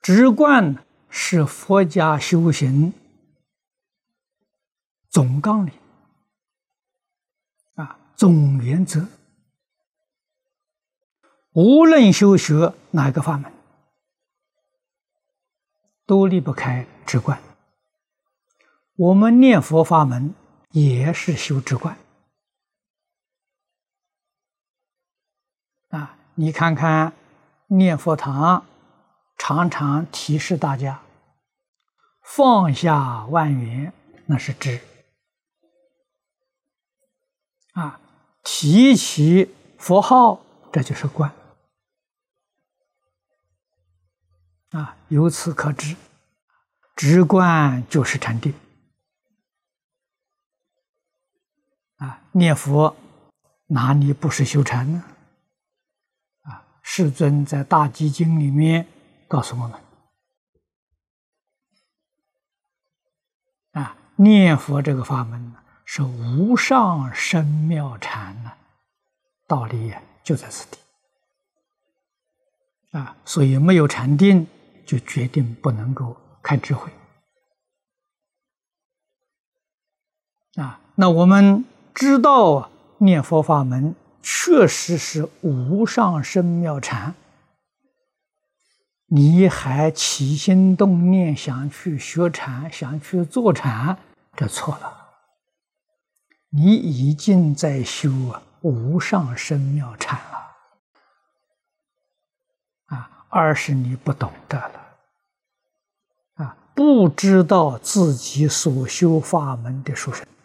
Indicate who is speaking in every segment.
Speaker 1: 止观是佛家修行总纲领总原则。无论修学哪个法门，都离不开止观。我们念佛法门也是修止观你看看念佛堂常常提示大家放下万缘，那是止提起佛号，这就是观由此可知，止观就是禅定念佛哪里不是修禅呢？世尊在《大集经》里面告诉我们念佛这个法门是无上深妙禅道理就在此地所以没有禅定，就决定不能够开智慧那我们知道念佛法门确实是无上深妙禅，你还起心动念想去学禅，想去坐禅，这错了。你已经在修无上深妙禅了二是你不懂得了不知道自己所修法门的殊胜。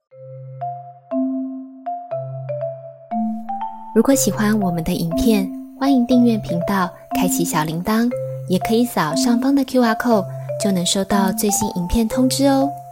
Speaker 2: 如果喜欢我们的影片，欢迎订阅频道，开启小铃铛，也可以扫上方的 QR code， 就能收到最新影片通知哦。